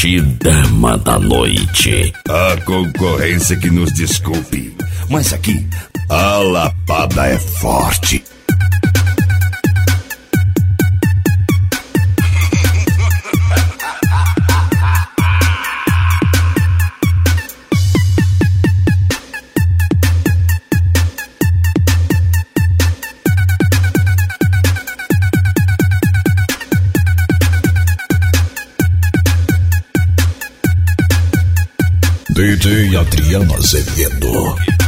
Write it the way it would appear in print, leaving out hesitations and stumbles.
forte dama da noite. A concorrência que nos desculpe, mas aqui a lapada é forte. DJ Adriano Azevedo.